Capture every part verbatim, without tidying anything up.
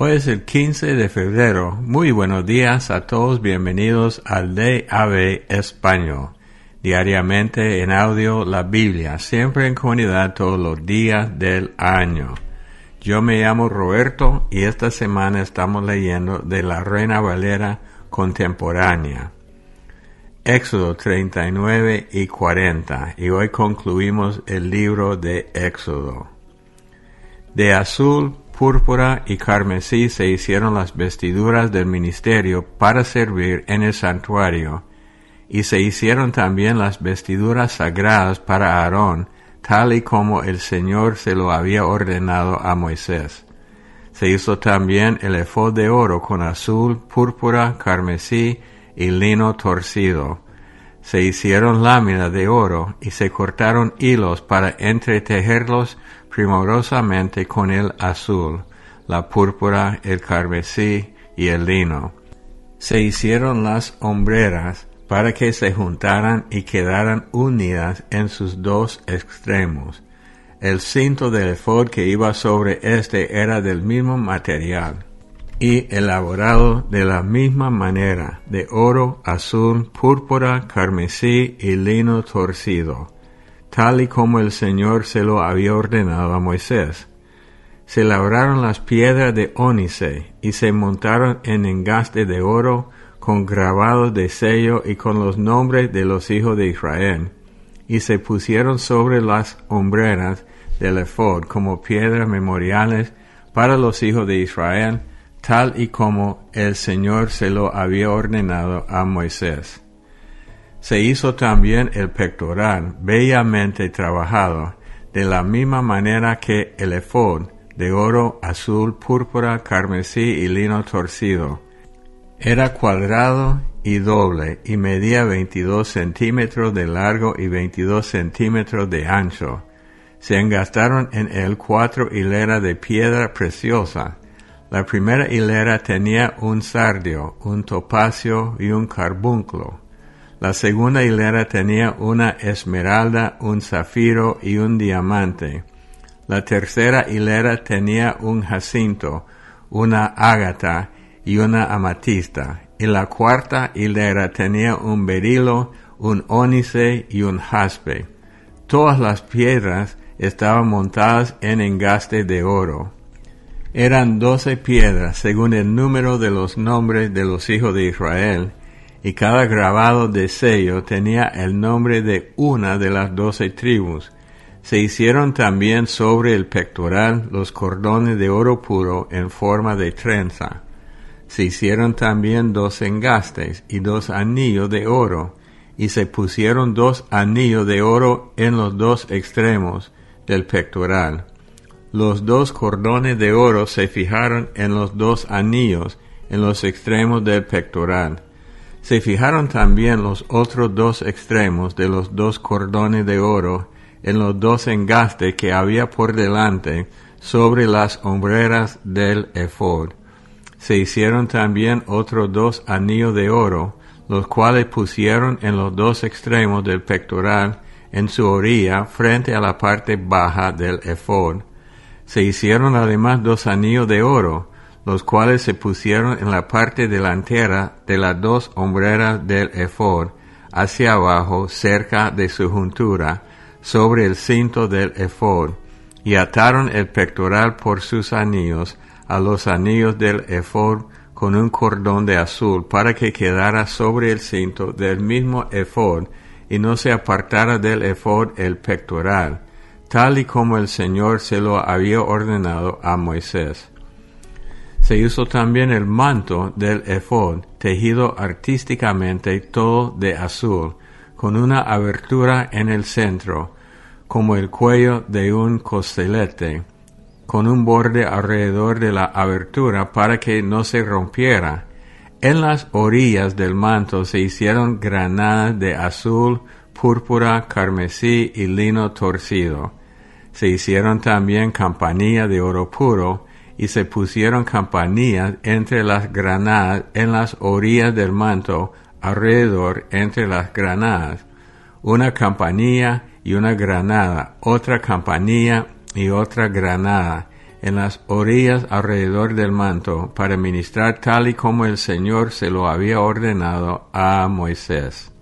Hoy es el quince de febrero. Muy buenos días a todos. Bienvenidos al D A B Español. Diariamente en audio la Biblia, siempre en comunidad todos los días del año. Yo me llamo Roberto y esta semana estamos leyendo de la Reina Valera contemporánea. Éxodo treinta y nueve y cuarenta, y hoy concluimos el libro de Éxodo. De azul, púrpura y carmesí se hicieron las vestiduras del ministerio para servir en el santuario, y se hicieron también las vestiduras sagradas para Aarón, tal y como el Señor se lo había ordenado a Moisés. Se hizo también el efod de oro con azul, púrpura, carmesí y lino torcido. Se hicieron láminas de oro y se cortaron hilos para entretejerlos primorosamente con el azul, la púrpura, el carmesí y el lino. Se hicieron las hombreras para que se juntaran y quedaran unidas en sus dos extremos. El cinto del efod que iba sobre éste era del mismo material y elaborado de la misma manera, de oro, azul, púrpura, carmesí y lino torcido, tal y como el Señor se lo había ordenado a Moisés. Se labraron las piedras de ónice y se montaron en engaste de oro con grabados de sello y con los nombres de los hijos de Israel, y se pusieron sobre las hombreras del efod como piedras memoriales para los hijos de Israel, tal y como el Señor se lo había ordenado a Moisés. Se hizo también el pectoral, bellamente trabajado, de la misma manera que el efod, de oro, azul, púrpura, carmesí y lino torcido. Era cuadrado y doble, y medía veintidós centímetros de largo y veintidós centímetros de ancho. Se engastaron en él cuatro hileras de piedra preciosa. La primera hilera tenía un sardio, un topacio y un carbunclo. La segunda hilera tenía una esmeralda, un zafiro y un diamante. La tercera hilera tenía un jacinto, una ágata y una amatista, y la cuarta hilera tenía un berilo, un ónice y un jaspe. Todas las piedras estaban montadas en engaste de oro. Eran doce piedras según el número de los nombres de los hijos de Israel, y cada grabado de sello tenía el nombre de una de las doce tribus. Se hicieron también sobre el pectoral los cordones de oro puro en forma de trenza. Se hicieron también dos engastes y dos anillos de oro, y se pusieron dos anillos de oro en los dos extremos del pectoral. Los dos cordones de oro se fijaron en los dos anillos en los extremos del pectoral. Se fijaron también los otros dos extremos de los dos cordones de oro en los dos engastes que había por delante sobre las hombreras del efod. Se hicieron también otros dos anillos de oro, los cuales pusieron en los dos extremos del pectoral en su orilla frente a la parte baja del efod. Se hicieron además dos anillos de oro, los cuales se pusieron en la parte delantera de las dos hombreras del efod, hacia abajo cerca de su juntura, sobre el cinto del efod, y ataron el pectoral por sus anillos a los anillos del efod con un cordón de azul para que quedara sobre el cinto del mismo efod y no se apartara del efod el pectoral, tal y como el Señor se lo había ordenado a Moisés. Se hizo también el manto del efod, tejido artísticamente todo de azul, con una abertura en el centro, como el cuello de un costelete, con un borde alrededor de la abertura para que no se rompiera. En las orillas del manto se hicieron granadas de azul, púrpura, carmesí y lino torcido. Se hicieron también campanillas de oro puro, y se pusieron campanillas entre las granadas en las orillas del manto, alrededor entre las granadas. Una campanilla y una granada, otra campanilla y otra granada, en las orillas alrededor del manto, para ministrar tal y como el Señor se lo había ordenado a Moisés.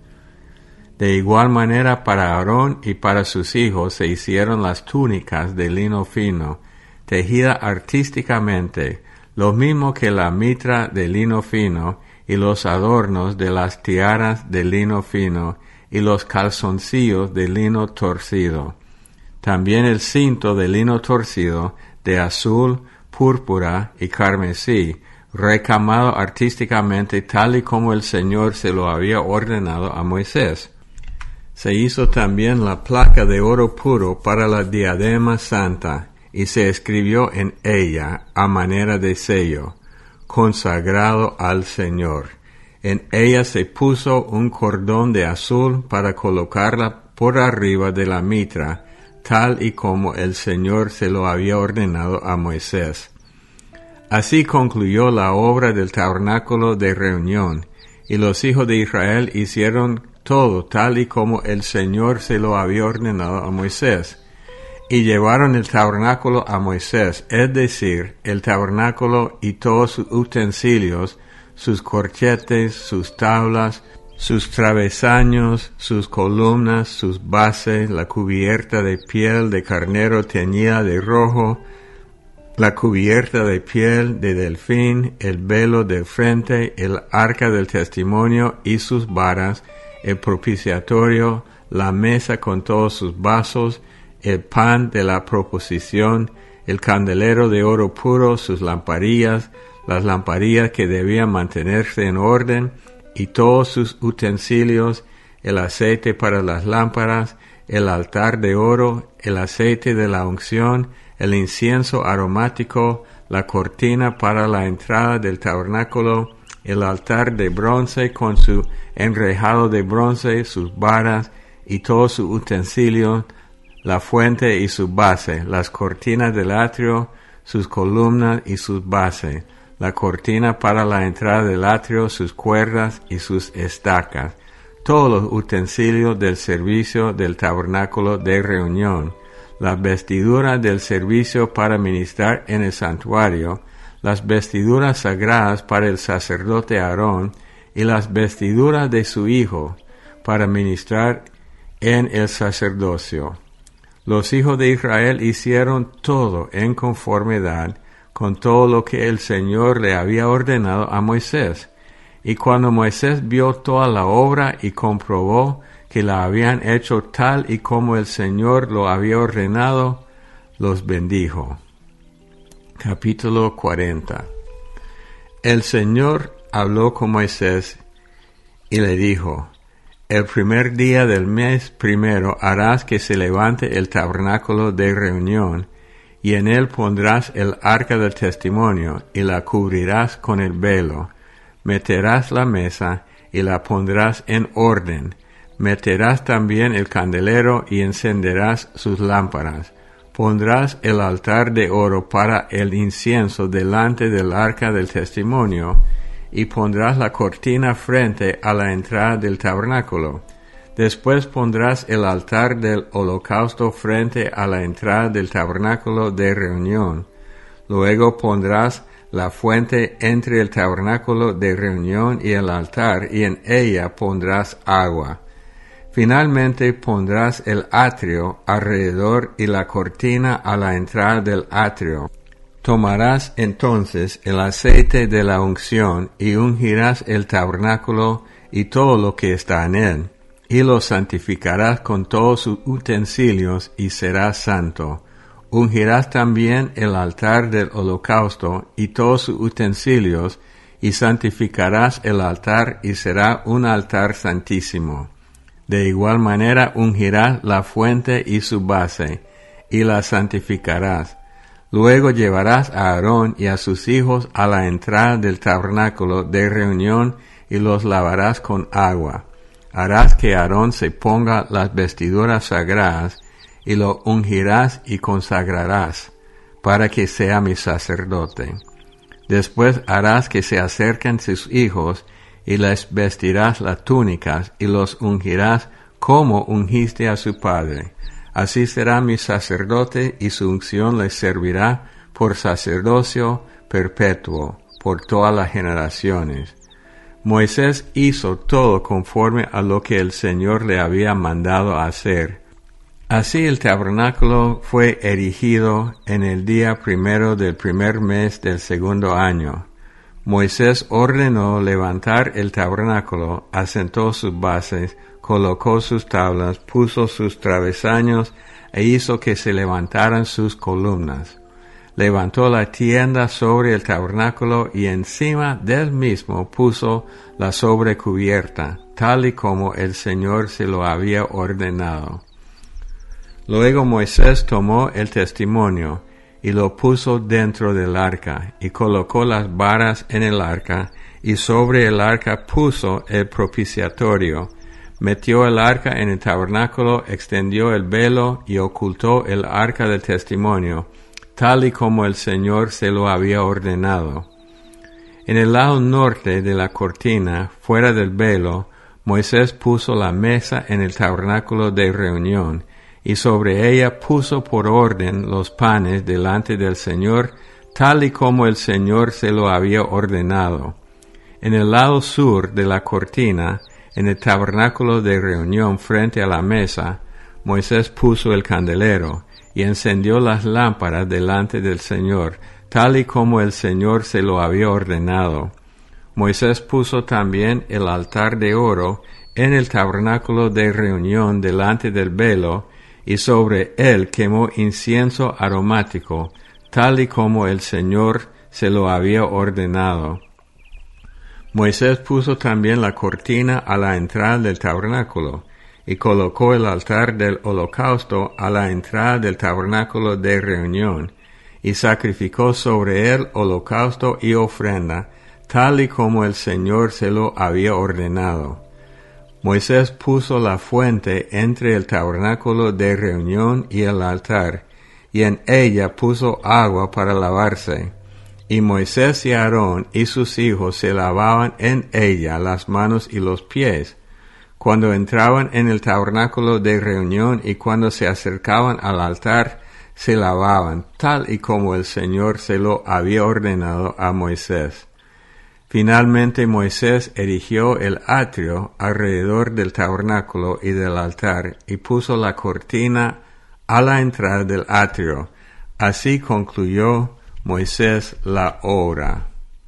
De igual manera para Aarón y para sus hijos se hicieron las túnicas de lino fino, tejida artísticamente, lo mismo que la mitra de lino fino, y los adornos de las tiaras de lino fino, y los calzoncillos de lino torcido. También el cinto de lino torcido, de azul, púrpura y carmesí, recamado artísticamente tal y como el Señor se lo había ordenado a Moisés. Se hizo también la placa de oro puro para la diadema santa, y se escribió en ella, a manera de sello, consagrado al Señor. En ella se puso un cordón de azul para colocarla por arriba de la mitra, tal y como el Señor se lo había ordenado a Moisés. Así concluyó la obra del tabernáculo de reunión, y los hijos de Israel hicieron todo tal y como el Señor se lo había ordenado a Moisés. Y llevaron el tabernáculo a Moisés, es decir, el tabernáculo y todos sus utensilios, sus corchetes, sus tablas, sus travesaños, sus columnas, sus bases, la cubierta de piel de carnero teñida de rojo, la cubierta de piel de delfín, el velo de frente, el arca del testimonio y sus varas, el propiciatorio, la mesa con todos sus vasos, el pan de la proposición, el candelero de oro puro, sus lamparillas, las lamparillas que debían mantenerse en orden, y todos sus utensilios, el aceite para las lámparas, el altar de oro, el aceite de la unción, el incienso aromático, la cortina para la entrada del tabernáculo, el altar de bronce con su enrejado de bronce, sus varas y todos sus utensilios, la fuente y su base, las cortinas del atrio, sus columnas y sus bases, la cortina para la entrada del atrio, sus cuerdas y sus estacas, todos los utensilios del servicio del tabernáculo de reunión, las vestiduras del servicio para ministrar en el santuario, las vestiduras sagradas para el sacerdote Aarón y las vestiduras de su hijo para ministrar en el sacerdocio. Los hijos de Israel hicieron todo en conformidad con todo lo que el Señor le había ordenado a Moisés. Y cuando Moisés vio toda la obra y comprobó que la habían hecho tal y como el Señor lo había ordenado, los bendijo. Capítulo cuarenta. El Señor habló con Moisés y le dijo: El primer día del mes primero harás que se levante el tabernáculo de reunión, y en él pondrás el arca del testimonio, y la cubrirás con el velo. Meterás la mesa, y la pondrás en orden. Meterás también el candelero, y encenderás sus lámparas. Pondrás el altar de oro para el incienso delante del arca del testimonio, y pondrás la cortina frente a la entrada del tabernáculo. Después pondrás el altar del holocausto frente a la entrada del tabernáculo de reunión. Luego pondrás la fuente entre el tabernáculo de reunión y el altar, y en ella pondrás agua. Finalmente pondrás el atrio alrededor y la cortina a la entrada del atrio. Tomarás entonces el aceite de la unción y ungirás el tabernáculo y todo lo que está en él, y lo santificarás con todos sus utensilios y será santo. Ungirás también el altar del holocausto y todos sus utensilios, y santificarás el altar y será un altar santísimo. De igual manera ungirás la fuente y su base, y la santificarás. Luego llevarás a Aarón y a sus hijos a la entrada del tabernáculo de reunión y los lavarás con agua. Harás que Aarón se ponga las vestiduras sagradas y lo ungirás y consagrarás para que sea mi sacerdote. Después harás que se acerquen sus hijos y les vestirás las túnicas y los ungirás como ungiste a su padre. Así será mi sacerdote y su unción les servirá por sacerdocio perpetuo por todas las generaciones. Moisés hizo todo conforme a lo que el Señor le había mandado hacer. Así el tabernáculo fue erigido en el día primero del primer mes del segundo año. Moisés ordenó levantar el tabernáculo, asentó sus bases, colocó sus tablas, puso sus travesaños e hizo que se levantaran sus columnas. Levantó la tienda sobre el tabernáculo y encima del mismo puso la sobrecubierta, tal y como el Señor se lo había ordenado. Luego Moisés tomó el testimonio y lo puso dentro del arca, y colocó las varas en el arca, y sobre el arca puso el propiciatorio. Metió el arca en el tabernáculo, extendió el velo y ocultó el arca del testimonio, tal y como el Señor se lo había ordenado. En el lado norte de la cortina, fuera del velo, Moisés puso la mesa en el tabernáculo de reunión, y sobre ella puso por orden los panes delante del Señor, tal y como el Señor se lo había ordenado. En el lado sur de la cortina, en el tabernáculo de reunión frente a la mesa, Moisés puso el candelero, y encendió las lámparas delante del Señor, tal y como el Señor se lo había ordenado. Moisés puso también el altar de oro en el tabernáculo de reunión delante del velo, y sobre él quemó incienso aromático, tal y como el Señor se lo había ordenado. Moisés puso también la cortina a la entrada del tabernáculo, y colocó el altar del holocausto a la entrada del tabernáculo de reunión, y sacrificó sobre él holocausto y ofrenda, tal y como el Señor se lo había ordenado. Moisés puso la fuente entre el tabernáculo de reunión y el altar, y en ella puso agua para lavarse. Y Moisés y Aarón y sus hijos se lavaban en ella las manos y los pies, cuando entraban en el tabernáculo de reunión y cuando se acercaban al altar, se lavaban, tal y como el Señor se lo había ordenado a Moisés. Finalmente Moisés erigió el atrio alrededor del tabernáculo y del altar, y puso la cortina a la entrada del atrio. Así concluyó Moisés la obra.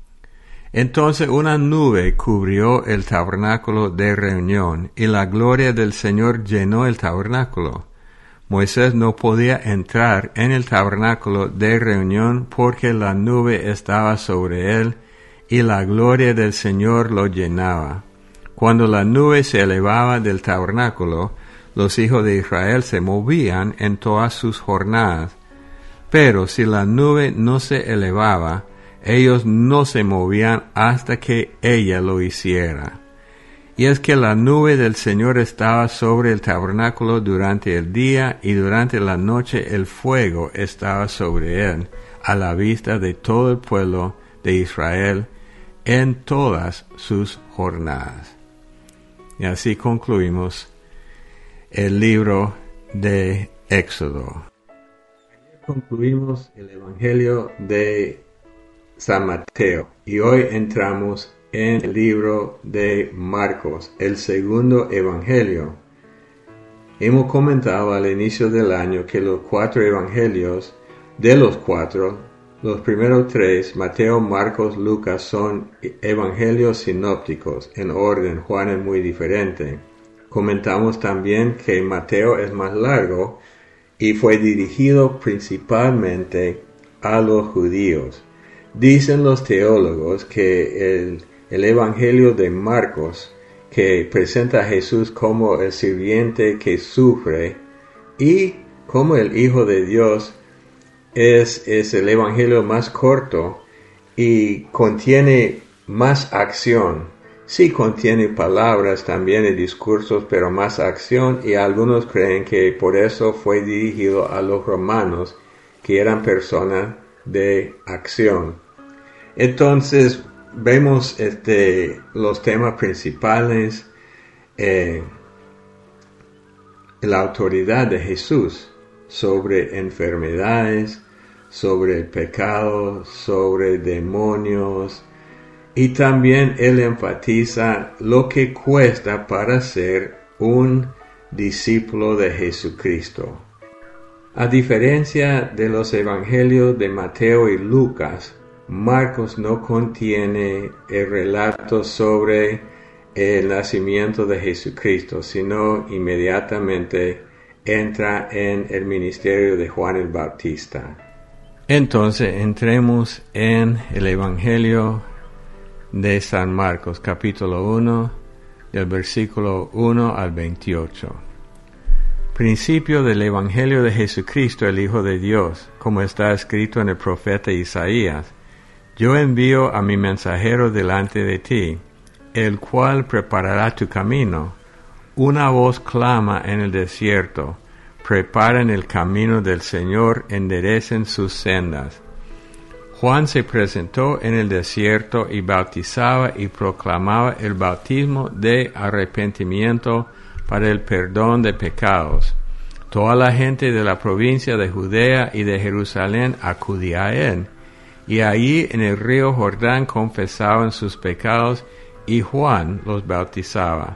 Entonces una nube cubrió el tabernáculo de reunión, y la gloria del Señor llenó el tabernáculo. Moisés no podía entrar en el tabernáculo de reunión porque la nube estaba sobre él, y la gloria del Señor lo llenaba. Cuando la nube se elevaba del tabernáculo, los hijos de Israel se movían en todas sus jornadas. Pero si la nube no se elevaba, ellos no se movían hasta que ella lo hiciera. Y es que la nube del Señor estaba sobre el tabernáculo durante el día, y durante la noche el fuego estaba sobre él, a la vista de todo el pueblo de Israel, en todas sus jornadas. Y así concluimos el libro de Éxodo. Concluimos el Evangelio de San Mateo y hoy entramos en el libro de Marcos, el segundo Evangelio. Hemos comentado al inicio del año que los cuatro Evangelios, de los cuatro, los primeros tres, Mateo, Marcos, Lucas, son evangelios sinópticos, en orden. Juan es muy diferente. Comentamos también que Mateo es más largo y fue dirigido principalmente a los judíos. Dicen los teólogos que el, el evangelio de Marcos, que presenta a Jesús como el sirviente que sufre y como el Hijo de Dios, Es, es el evangelio más corto y contiene más acción. Sí contiene palabras también y discursos, pero más acción, y algunos creen que por eso fue dirigido a los romanos, que eran personas de acción. Entonces vemos este, los temas principales, eh, la autoridad de Jesús sobre enfermedades, sobre el pecado, sobre demonios, y también él enfatiza lo que cuesta para ser un discípulo de Jesucristo. A diferencia de los evangelios de Mateo y Lucas, Marcos no contiene el relato sobre el nacimiento de Jesucristo, sino inmediatamente entra en el ministerio de Juan el Bautista. Entonces entremos en el Evangelio de San Marcos, capítulo uno, del versículo uno al veintiocho. Principio del Evangelio de Jesucristo, el Hijo de Dios, como está escrito en el profeta Isaías: Yo envío a mi mensajero delante de ti, el cual preparará tu camino. Una voz clama en el desierto: preparen el camino del Señor, enderecen sus sendas. Juan se presentó en el desierto y bautizaba y proclamaba el bautismo de arrepentimiento para el perdón de pecados. Toda la gente de la provincia de Judea y de Jerusalén acudía a él, y allí en el río Jordán confesaban sus pecados, y Juan los bautizaba.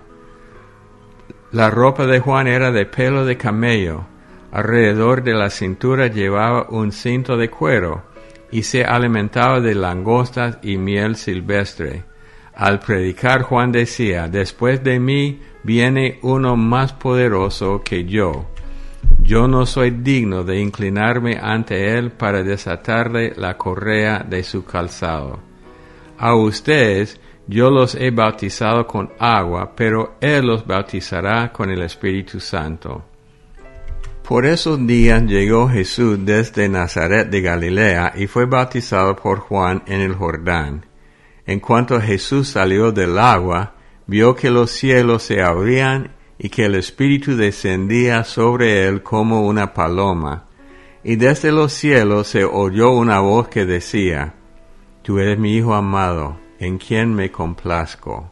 La ropa de Juan era de pelo de camello, alrededor de la cintura llevaba un cinto de cuero, y se alimentaba de langostas y miel silvestre. Al predicar, Juan decía: Después de mí viene uno más poderoso que yo. Yo no soy digno de inclinarme ante él para desatarle la correa de su calzado. A ustedes yo los he bautizado con agua, pero él los bautizará con el Espíritu Santo. Por esos días llegó Jesús desde Nazaret de Galilea y fue bautizado por Juan en el Jordán. En cuanto Jesús salió del agua, vio que los cielos se abrían y que el Espíritu descendía sobre él como una paloma. Y desde los cielos se oyó una voz que decía: Tú eres mi Hijo amado, en quien me complazco.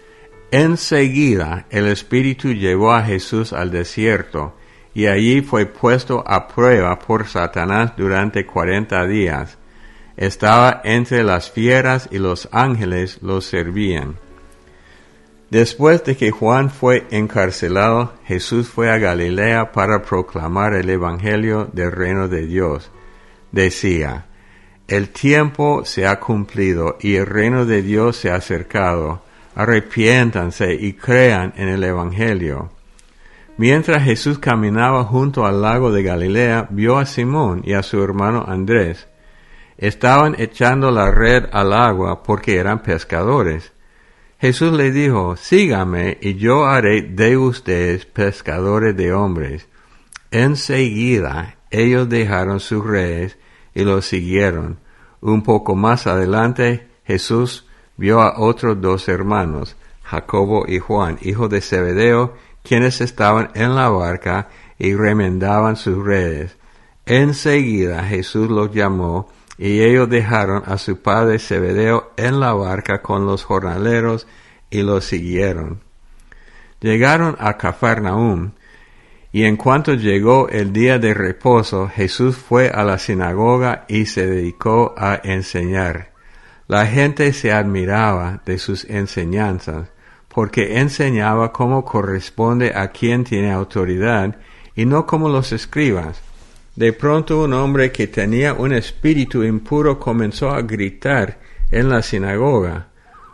Enseguida el Espíritu llevó a Jesús al desierto, y allí fue puesto a prueba por Satanás durante cuarenta días. Estaba entre las fieras y los ángeles los servían. Después de que Juan fue encarcelado, Jesús fue a Galilea para proclamar el Evangelio del reino de Dios. Decía: El tiempo se ha cumplido y el reino de Dios se ha acercado. Arrepiéntanse y crean en el Evangelio. Mientras Jesús caminaba junto al lago de Galilea, vio a Simón y a su hermano Andrés. Estaban echando la red al agua porque eran pescadores. Jesús le dijo: Sígame y yo haré de ustedes pescadores de hombres. Enseguida ellos dejaron sus redes y los siguieron. Un poco más adelante Jesús vio a otros dos hermanos, Jacobo y Juan, hijos de Zebedeo, quienes estaban en la barca y remendaban sus redes. Enseguida Jesús los llamó, y ellos dejaron a su padre Zebedeo en la barca con los jornaleros y los siguieron. Llegaron a Cafarnaúm, y en cuanto llegó el día de reposo, Jesús fue a la sinagoga y se dedicó a enseñar. La gente se admiraba de sus enseñanzas, porque enseñaba como corresponde a quien tiene autoridad, y no como los escribas. De pronto un hombre que tenía un espíritu impuro comenzó a gritar en la sinagoga: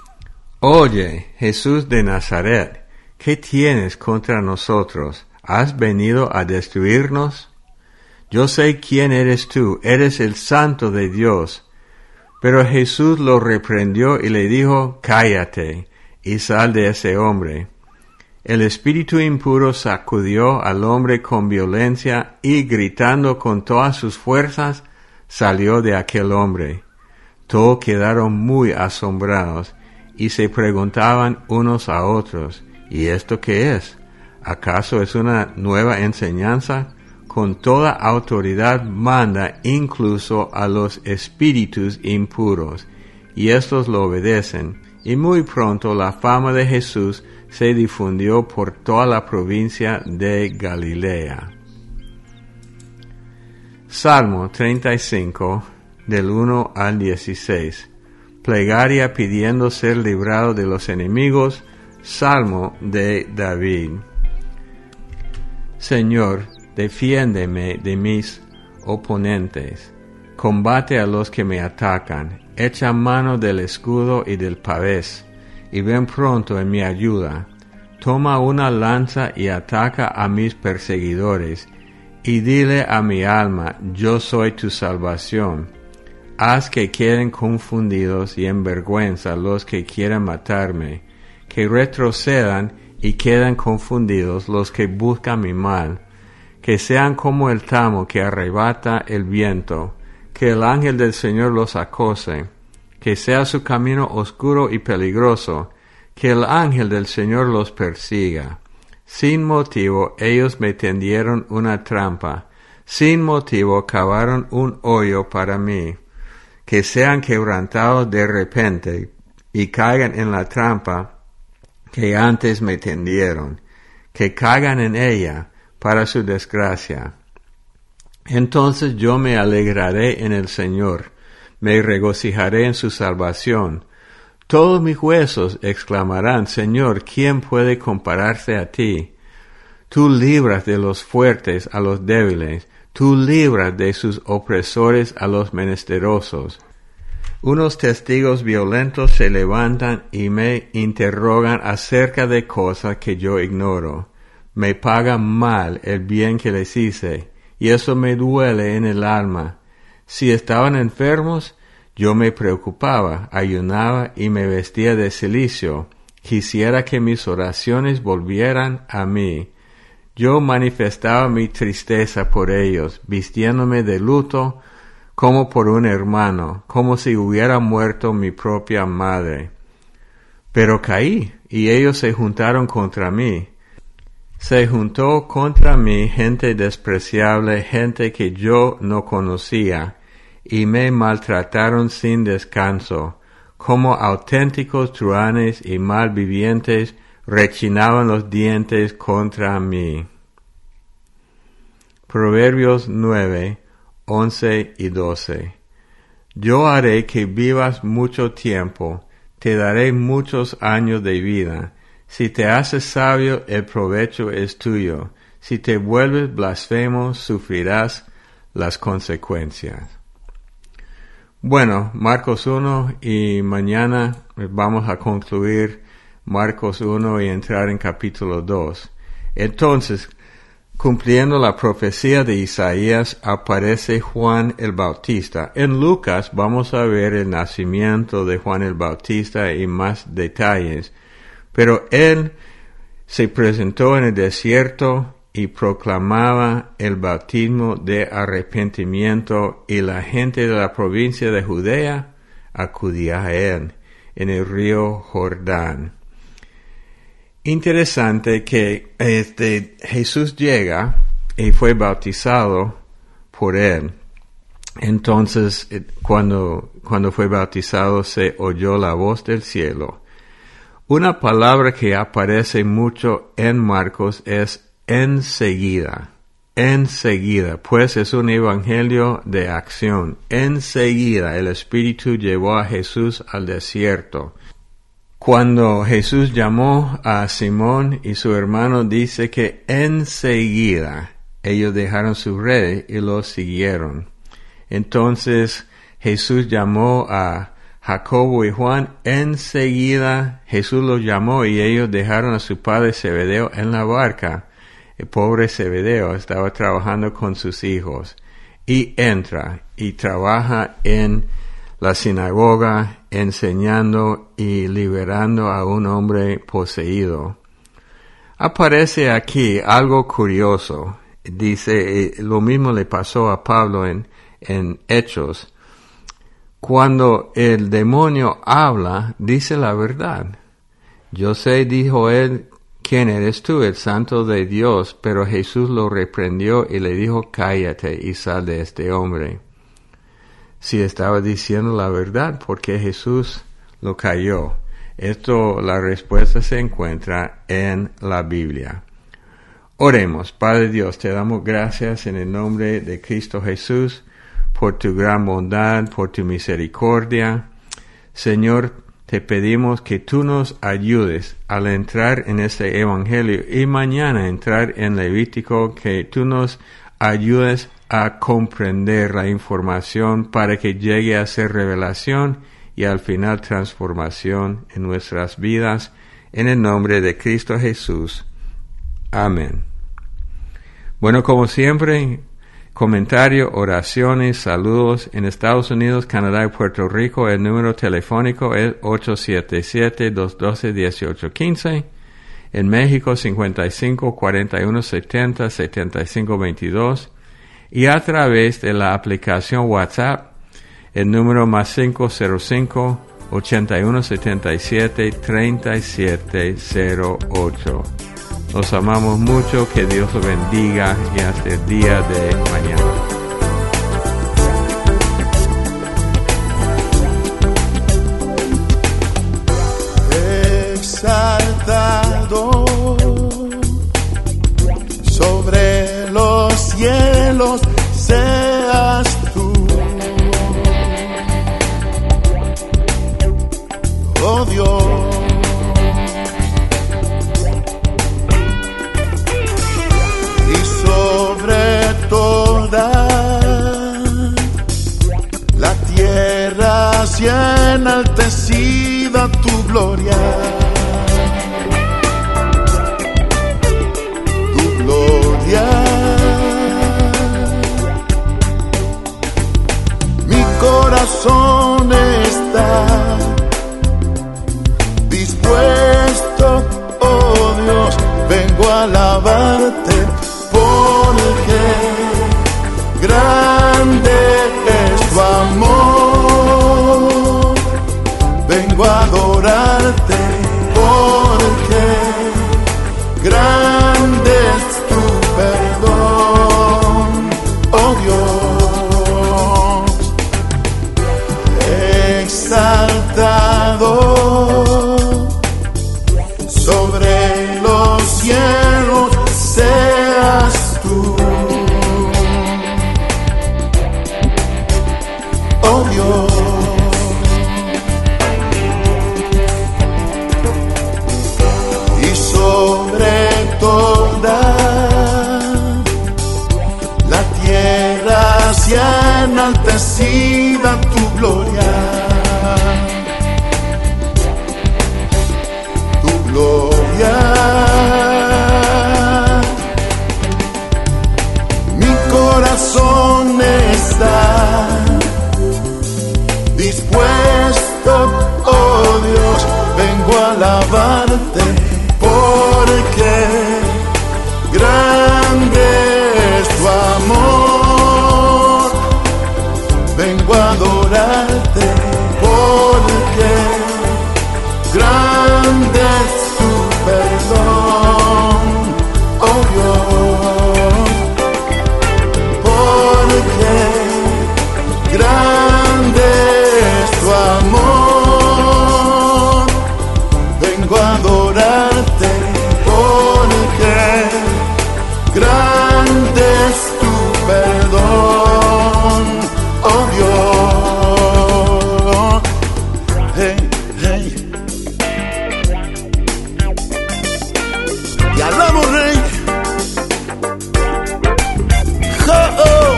Oye, Jesús de Nazaret, ¿qué tienes contra nosotros? ¿Has venido a destruirnos? Yo sé quién eres tú, eres el Santo de Dios. Pero Jesús lo reprendió y le dijo: Cállate y sal de ese hombre. El espíritu impuro sacudió al hombre con violencia y, gritando con todas sus fuerzas, salió de aquel hombre. Todos quedaron muy asombrados y se preguntaban unos a otros: ¿Y esto qué es? ¿Acaso es una nueva enseñanza? Con toda autoridad manda incluso a los espíritus impuros, y estos lo obedecen. Y muy pronto la fama de Jesús se difundió por toda la provincia de Galilea. Salmo treinta y cinco, del uno al dieciséis. Plegaria pidiendo ser librado de los enemigos. Salmo de David. Señor, defiéndeme de mis oponentes. Combate a los que me atacan. Echa mano del escudo y del pavés, y ven pronto en mi ayuda. Toma una lanza y ataca a mis perseguidores, y dile a mi alma, yo soy tu salvación. Haz que queden confundidos y en vergüenza los que quieran matarme, que retrocedan y queden confundidos los que buscan mi mal, que sean como el tamo que arrebata el viento, que el ángel del Señor los acose, que sea su camino oscuro y peligroso, que el ángel del Señor los persiga. Sin motivo ellos me tendieron una trampa, sin motivo cavaron un hoyo para mí. Que sean quebrantados de repente y caigan en la trampa que antes me tendieron, que caigan en ella para su desgracia. Entonces yo me alegraré en el Señor, me regocijaré en su salvación. Todos mis huesos exclamarán, Señor, ¿quién puede compararse a ti? Tú libras de los fuertes a los débiles, tú libras de sus opresores a los menesterosos. Unos testigos violentos se levantan y me interrogan acerca de cosas que yo ignoro. Me pagan mal el bien que les hice, y eso me duele en el alma. Si estaban enfermos, yo me preocupaba, ayunaba y me vestía de cilicio. Quisiera que mis oraciones volvieran a mí. Yo manifestaba mi tristeza por ellos, vistiéndome de luto como por un hermano, como si hubiera muerto mi propia madre. Pero caí, y ellos se juntaron contra mí. Se juntó contra mí gente despreciable, gente que yo no conocía, y me maltrataron sin descanso. Como auténticos truhanes y malvivientes, rechinaban los dientes contra mí. Proverbios nueve, once y doce. Yo haré que vivas mucho tiempo, te daré muchos años de vida. Si te haces sabio, el provecho es tuyo. Si te vuelves blasfemo, sufrirás las consecuencias. Bueno, Marcos uno, y mañana vamos a concluir Marcos uno y entrar en capítulo dos. Entonces, cumpliendo la profecía de Isaías, aparece Juan el Bautista. En Lucas vamos a ver el nacimiento de Juan el Bautista y más detalles. Pero él se presentó en el desierto y proclamaba el bautismo de arrepentimiento, y la gente de la provincia de Judea acudía a él en el río Jordán. Interesante que este Jesús llega y fue bautizado por él. Entonces, cuando, cuando fue bautizado, se oyó la voz del cielo. Una palabra que aparece mucho en Marcos es enseguida. Enseguida, pues es un evangelio de acción. Enseguida el Espíritu llevó a Jesús al desierto. Cuando Jesús llamó a Simón y su hermano, dice que enseguida ellos dejaron su red y lo siguieron. Entonces Jesús llamó a Jacobo y Juan. Enseguida Jesús los llamó y ellos dejaron a su padre Zebedeo en la barca. El pobre Zebedeo estaba trabajando con sus hijos y entra y trabaja en la sinagoga enseñando y liberando a un hombre poseído. Aparece aquí algo curioso. Dice, eh, lo mismo le pasó a Pablo en, en Hechos. Cuando el demonio habla, dice la verdad. Yo sé, dijo él, quién eres tú, el santo de Dios, pero Jesús lo reprendió y le dijo, cállate y sal de este hombre. Si estaba diciendo la verdad, ¿por qué Jesús lo calló? Esto, la respuesta se encuentra en la Biblia. Oremos. Padre Dios, te damos gracias en el nombre de Cristo Jesús por tu gran bondad, por tu misericordia. Señor, te pedimos que tú nos ayudes al entrar en este evangelio y mañana entrar en Levítico, que tú nos ayudes a comprender la información para que llegue a ser revelación y al final transformación en nuestras vidas. En el nombre de Cristo Jesús. Amén. Bueno, como siempre, comentarios, oraciones, saludos. En Estados Unidos, Canadá y Puerto Rico, el número telefónico es ocho siete siete, dos uno dos, uno ocho uno cinco. En México, cincuenta y cinco, cuarenta y uno, setenta, setenta y cinco, veintidós. Y a través de la aplicación WhatsApp, el número más cinco cero cinco, ochenta y uno, setenta y siete, treinta y siete cero ocho. Los amamos mucho, que Dios los bendiga y hasta el día de mañana. Exaltado sobre los cielos seas tú, oh Dios. La tierra sea enaltecida tu gloria, tu gloria. Mi corazón está dispuesto, oh Dios, vengo a alabarte porque grande es tu amor. Vengo a adorarte porque grande es tu perdón, oh Dios. Exaltado sobre los cielos seas tú, oh Dios. Y sobre toda la tierra sea enaltecida tu gloria, tu gloria. Mi corazón está dispuesto, oh Dios, vengo a alabarte porque grande es tu amor. Vengo a adorarte porque grande es tu perdón, oh Dios. Porque grande es tu amor, vengo a adorarte porque grande es tu perdón, oh Dios. Hey, hey. Te alabo, Rey. Oh, oh.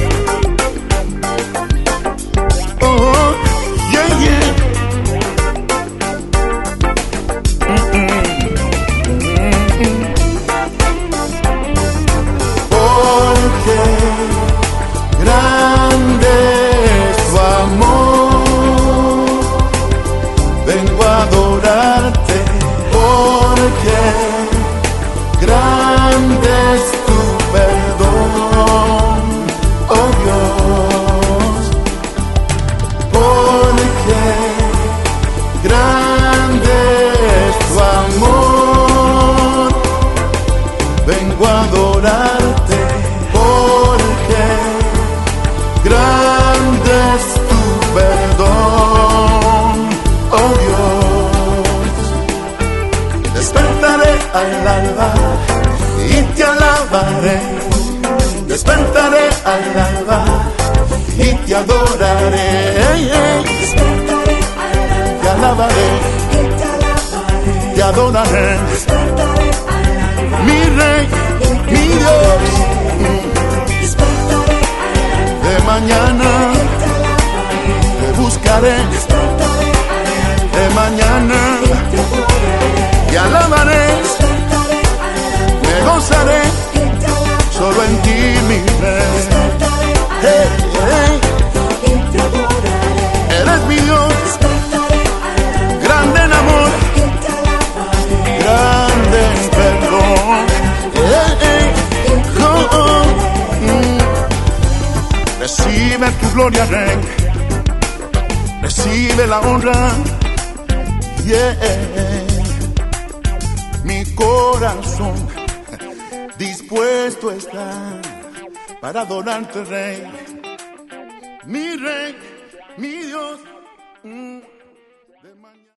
Oh, yeah, yeah. Mm-mm. Mm-mm. Porque grande es tu amor, vengo a adorarte porque grande es tu perdón, oh Dios. Porque grande es tu amor, vengo a adorarte porque grande es tu perdón, oh Dios. Despertaré al alba y te alabaré alabaré, despertaré al alba y te adoraré. Te alabaré, te adoraré, mi rey, mi Dios. De mañana te buscaré, de mañana te alabaré, me gozaré solo en ti, mi rey. Hey, hey. Eres mi Dios, grande en amor, grande en perdón. Hey, hey. Oh, oh. Mm. Recibe tu gloria, Rey, recibe la honra. Yeah. Mi corazón dispuesto está para adorarte, Rey, mi Rey, mi Dios.